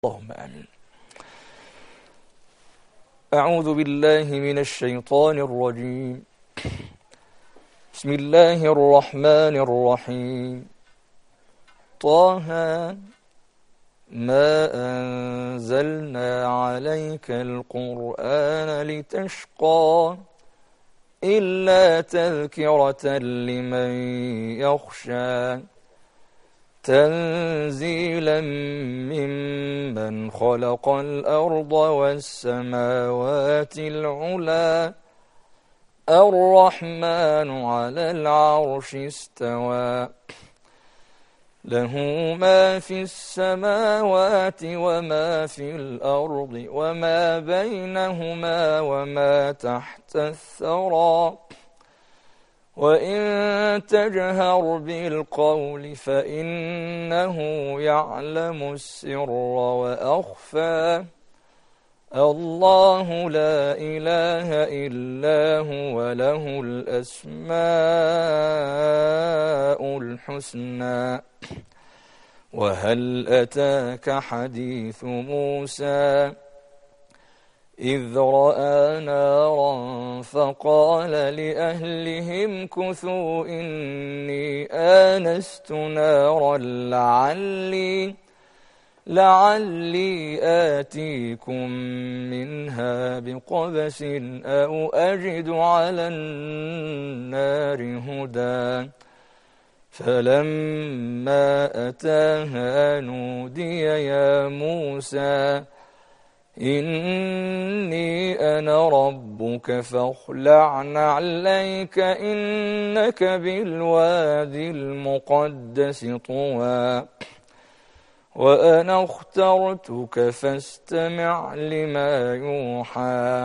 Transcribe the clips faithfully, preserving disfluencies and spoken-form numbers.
اللهم آمين. أعوذ بالله من الشيطان الرجيم. بسم الله الرحمن الرحيم. طه ما أنزلنا عليك القرآن لتشقى إلا تذكرة لمن يخشى تنزيلا ممن خلق الأرض والسماوات العلى الرحمن على العرش استوى له ما في السماوات وما في الأرض وما بينهما وما تحت الثرى وإن تجهر بالقول فإنه يعلم السر وأخفى الله لا إله إلا هو له الأسماء الحسنى. وهل أتاك حديث موسى إذ رأى نارا فقال لأهلهم كثوا إني آنست نارا لعلي لعلي آتيكم منها بقبس أو أجد على النار هدى فلما أتاها نودي يا موسى إني أنا ربك فاخلع نعليك إنك بالوادي المقدس طوى وأنا اخترتك فاستمع لما يوحى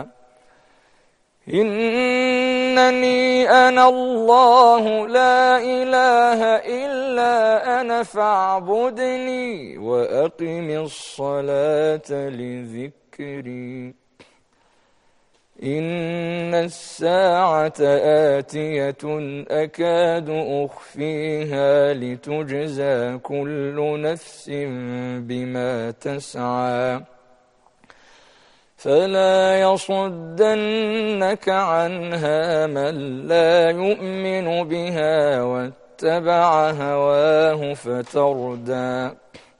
إنني أنا الله لا إله إلا أنا فاعبدني وأقم الصلاة لذكري إن الساعة آتية أكاد أخفيها لتجزى كل نفس بما تسعى فلا يصدنك عنها من لا يؤمن بها واتبع هواه فتردى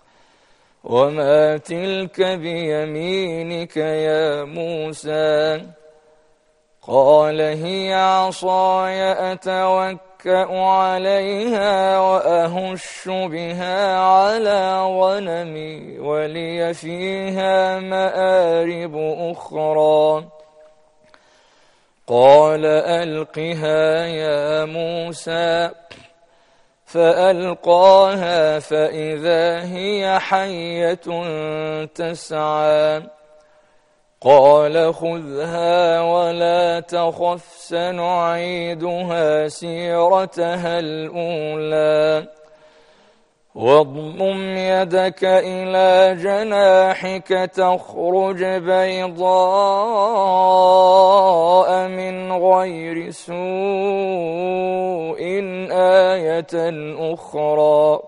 وما تلك بيمينك يا موسى قال هي عصاي أتوكأ عليها وأهش بها على غنمي ولي فيها مآرب أخرى قال ألقها يا موسى فألقاها فإذا هي حية تسعى قال خذها ولا تخف سنعيدها سيرتها الأولى واضمم يدك إلى جناحك تخرج بيضاء من غير سوء آية أخرى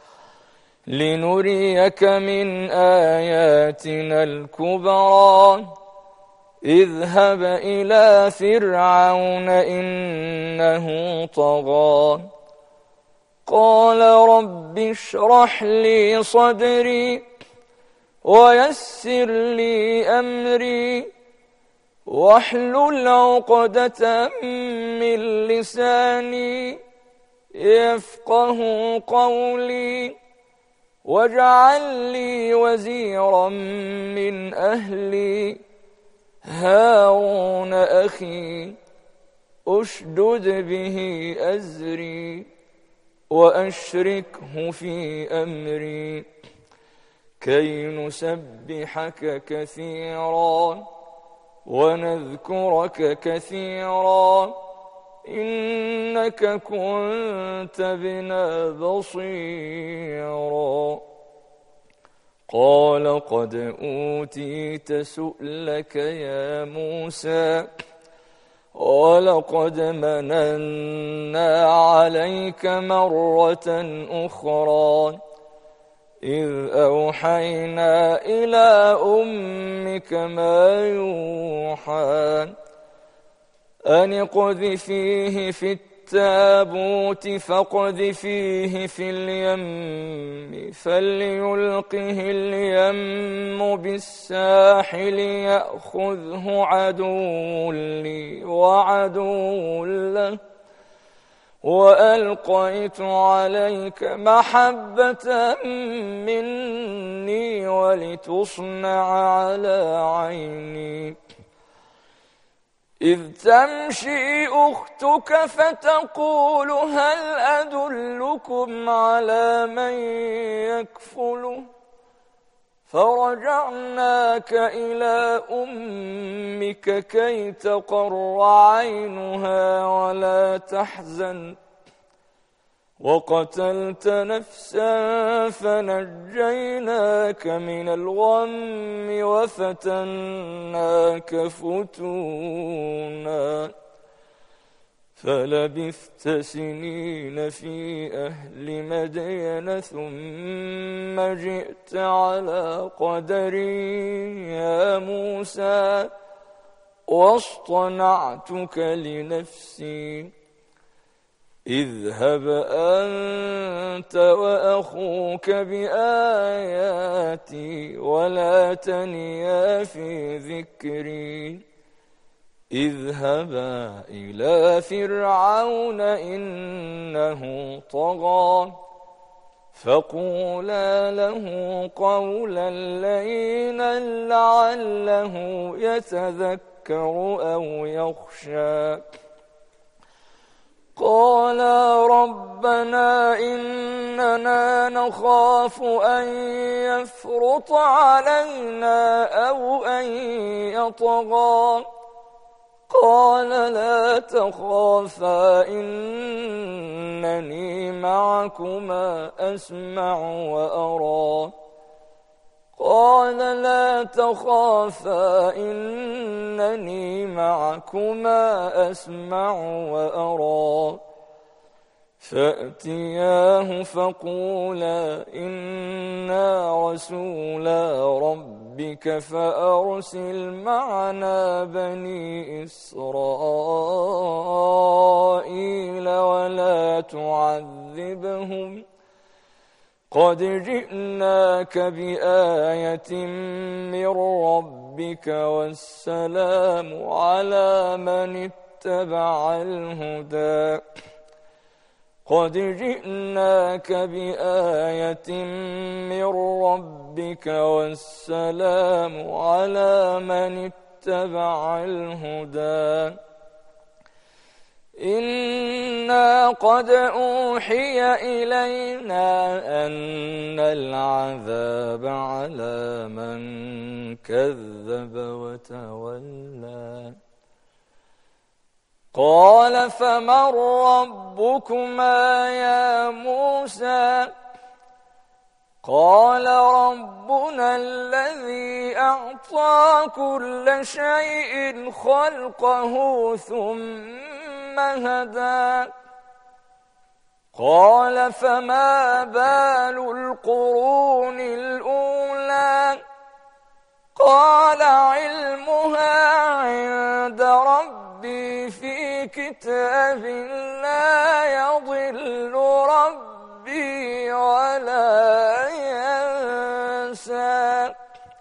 لنريك من آياتنا الكبرى اذهب إلى فرعون إنه طغى قال رب اشرح لي صدري ويسر لي أمري واحلل عقدة من لساني يفقه قولي واجعل لي وزيرا من أهلي هارون أخي أشدد به أزري وأشركه في أمري كي نسبحك كثيرا ونذكرك كثيرا إنك كنت بنا بصيرا قال قد أوتيت سؤلك يا موسى ولقد مننا عليك مرة أخرى إذ أوحينا إلى أمك ما يوحى أن اقذفيه في التابوت فاقذفيه في اليم فليلقه اليم بالساحل يأخذه عدو لي وعدو له وألقيت عليك محبة مني ولتصنع على عيني إذ تمشي أختك فتقول هل أدلكم على من يكفله فرجعناك إلى أمك كي تقر عينها ولا تحزن وقتلت نفسا فنجيناك من الغم وفتناك فتونا فلبثت سنين في أهل مدين ثم جئت على قدري يا موسى واصطنعتك لنفسي اذهب أنت وأخوك بآياتي ولا تنيا في ذكري اذهبا إلى فرعون إنه طغى فقولا له قولا لينا لعله يتذكر أو يخشى قالا ربنا إننا نخاف أن يفرط علينا أو أن يطغى قال لا تخافا إنني معكما أسمع وأرى قال لا تخافا إنني معكما أسمع وأرى فأتياه فقولا إنا رسولا ربك فأرسل معنا بني إسرائيل ولا تعذبهم قد جئناك بآية من ربك والسلام على من اتبع الهدى قد جئناك بآية من ربك والسلام على من اتبع الهدى إنا قد أوحي إلينا أن العذاب على من كذب وتولى قال فمن ربكما يا موسى قال ربنا الذي أعطى كل شيء خلقه ثم هدى قال فما بال القرون الأولى قال علمها عند ربي في كتاب لا يضل ربي ولا ينسى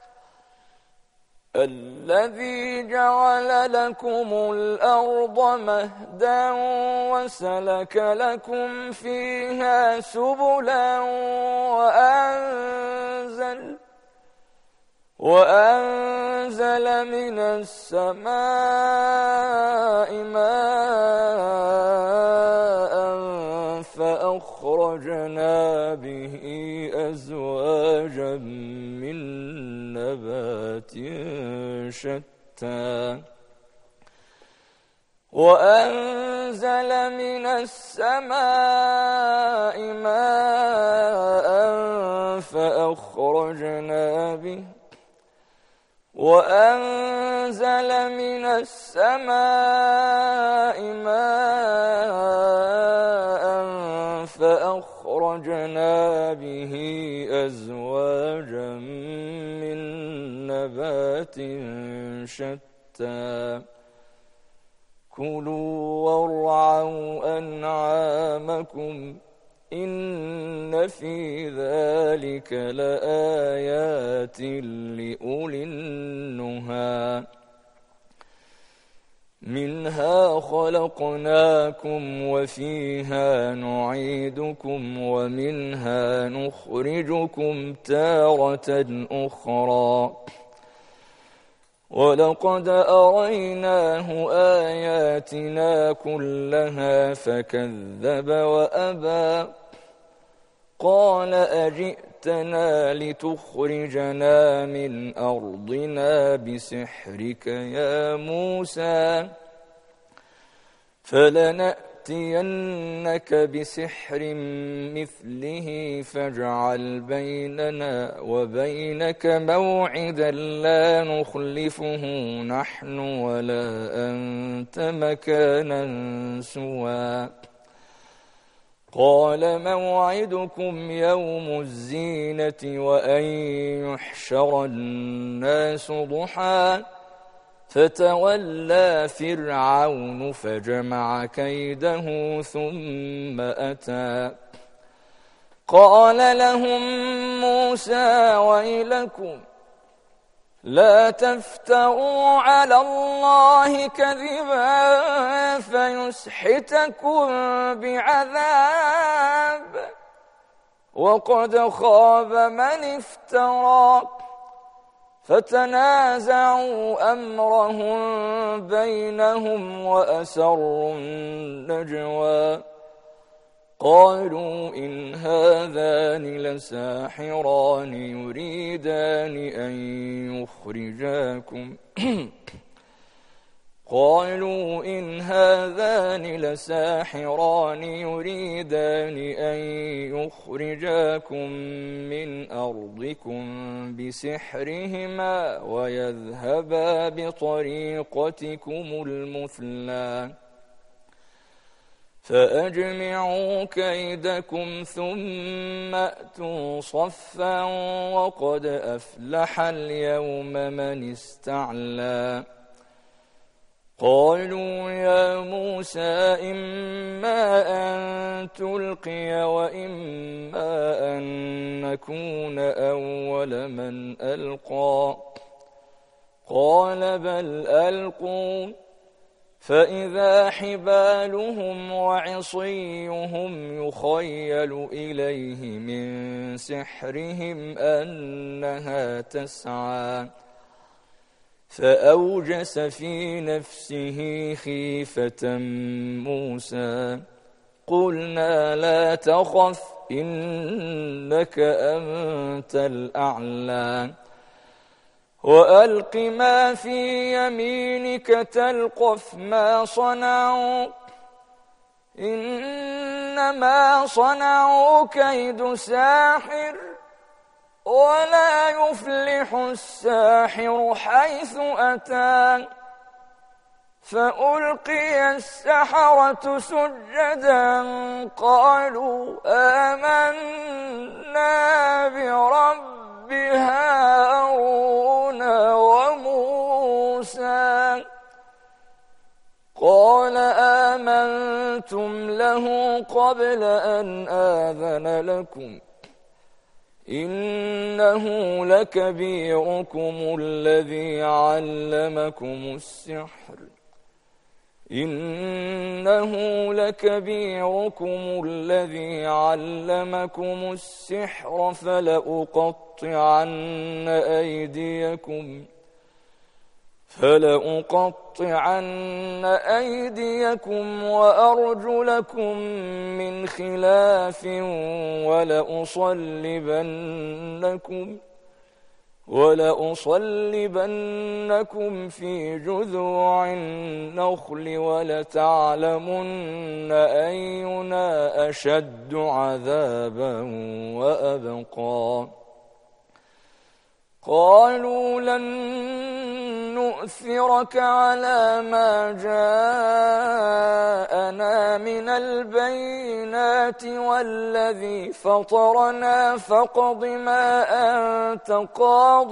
الذي جعل لكم الأرض مهدا وسلك لكم فيها سبلا وأنزل وأنزل من السماء ماء فأخرجنا به أزواجا من نبات شتى وأنزل من السماء ماء فأخرجنا به وأنزل من السماء ماء فأخرجنا أخرجنا به أزواجا من نبات شتى كلوا وارعوا أنعامكم إن في ذلك لآيات لأولي النهى منها خلقناكم وفيها نعيدكم ومنها نخرجكم تارة أخرى ولقد أريناه آياتنا كلها فكذب وأبى قال أجئتنا لتخرجنا من أرضنا بسحرك يا موسى فلنأتينك بسحر مثله فاجعل بيننا وبينك موعدا لا نخلفه نحن ولا أنت مكانا سوى قال موعدكم يوم الزينة وأن يحشر الناس ضحى فتولى فرعون فجمع كيده ثم أتى قال لهم موسى ويلكم لا تفتروا على الله كذبا فيسحتكم بعذاب وقد خاب من افترى فتنازعوا أمرهم بينهم وأسروا النجوى قالوا إن هذان لساحران يريدان أن يخرجاكم قالوا إن هذان لساحران يريدان أن يخرجاكم من أرضكم بسحرهما ويذهبا بطريقتكم المثلى فأجمعوا كيدكم ثم أتوا صفا وقد أفلح اليوم من استعلى قالوا يا موسى إما أن تلقي وإما أن نكون أول من ألقى قال بل ألقوا فإذا حبالهم وعصيهم يخيل إليه من سحرهم أنها تسعى فأوجس في نفسه خيفة موسى قلنا لا تخف إنك أنت الأعلى وألق ما في يمينك تلقف ما صنعوا إنما صنعوا كيد ساحر ولا يفلح الساحر حيث أتى فألقي السحرة سجدا قالوا آمنا برب هارون وموسى قال آمنتم له قبل أن آذن لكم إنه لكبيركم الذي علمكم السحر إنه لكبيركم الذي علمكم السحر فلأقطعن أيديكم فلأقطعن أيديكم وأرجلكم من خلاف ولأصلبنكم ولأصلبنكم في جذوع النخل ولتعلمن أينا أشد عذابا وأبقى قالوا لن نؤثرك على ما جاءنا من البينات والذي فطرنا فاقض ما أنت قاض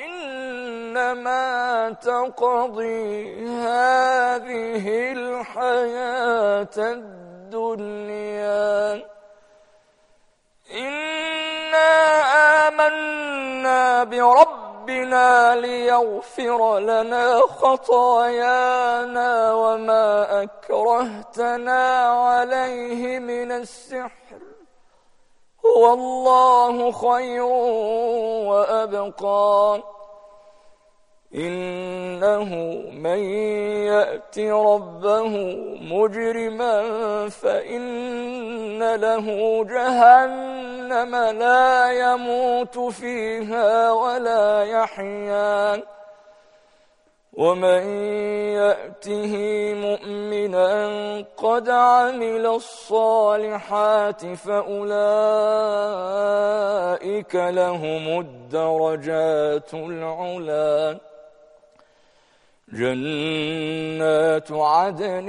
إنما تقضي هذه الحياة الدنيا إنا آمنا بربنا ليغفر لنا خطايانا وما أكرهتنا عليه من السحر والله خير وأبقى إنه من يأت ربه مجرما فإن له جهنم لا يموت فيها ولا يحيا ومن يأته مؤمنا قد عمل الصالحات فأولئك لهم الدرجات العلى جنات عدن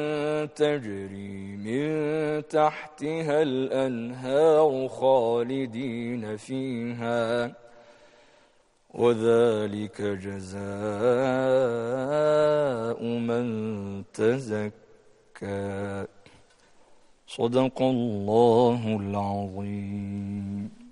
تجري من تحتها الأنهار خالدين فيها وذلك جزاء من تزكى صدق الله العظيم.